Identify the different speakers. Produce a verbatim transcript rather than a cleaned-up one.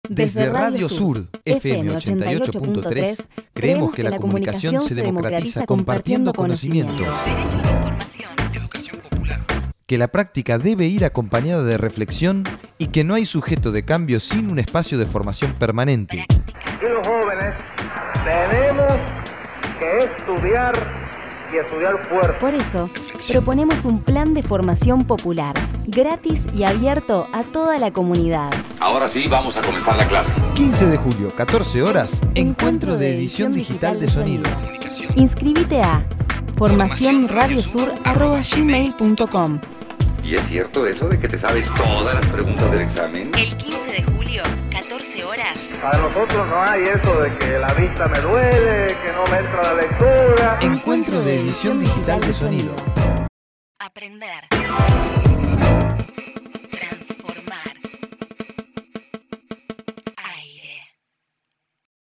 Speaker 1: Desde Radio Sur, F M ochenta y ocho punto tres, creemos que la comunicación se democratiza compartiendo conocimientos.
Speaker 2: Derecho a la información.
Speaker 1: Educación popular. Que la práctica debe ir acompañada de reflexión y que no hay sujeto de cambio sin un espacio de formación permanente.
Speaker 3: Y los jóvenes tenemos que estudiar y estudiar fuerte.
Speaker 2: Por eso, proponemos un plan de formación popular, gratis y abierto a toda la comunidad.
Speaker 4: Ahora sí, vamos a comenzar la clase.
Speaker 1: quince de julio, catorce horas, encuentro de edición digital de sonido.
Speaker 2: Inscríbete a formación radiosur arroba gmail punto com.
Speaker 4: ¿Y es cierto eso de que te sabes todas las preguntas del examen?
Speaker 2: El quince de julio, catorce horas.
Speaker 3: Para nosotros no hay eso de que la vista me duele, que no me entra la lectura.
Speaker 1: Encuentro de edición digital de sonido.
Speaker 2: Aprender.